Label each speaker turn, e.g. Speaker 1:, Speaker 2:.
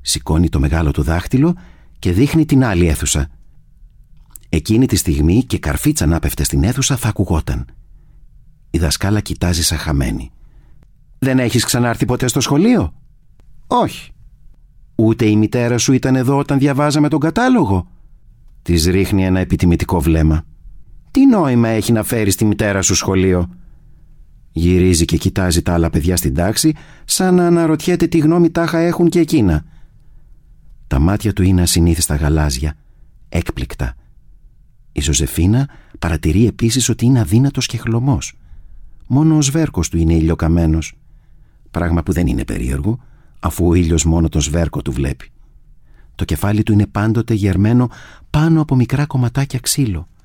Speaker 1: Σηκώνει το μεγάλο του δάχτυλο και δείχνει την άλλη αίθουσα. Εκείνη τη στιγμή και καρφίτσα να πέφτε στην αίθουσα θα ακουγόταν. Η δασκάλα κοιτάζει σαν χαμένη. «Δεν έχεις ξανάρθει ποτέ στο σχολείο?» «Όχι». «Ούτε η μητέρα σου ήταν εδώ όταν διαβάζαμε τον κατάλογο?» Της ρίχνει ένα επιτιμητικό βλέμμα. «Τι νόημα έχει να φέρεις τη μητέρα σου σχολείο?» Γυρίζει και κοιτάζει τα άλλα παιδιά στην τάξη, σαν να αναρωτιέται τι γνώμη τάχα έχουν και εκείνα. Τα μάτια του είναι ασυνήθιστα γαλάζια, έκπληκτα. Η Ζωζεφίνα παρατηρεί επίσης ότι είναι αδύνατος και χλωμός. Μόνο ο σβέρκος του είναι ηλιοκαμένος. Πράγμα που δεν είναι περίεργο, αφού ο ήλιος μόνο τον σβέρκο του βλέπει. Το κεφάλι του είναι πάντοτε γερμένο πάνω από μικρά κομματάκια ξύλο.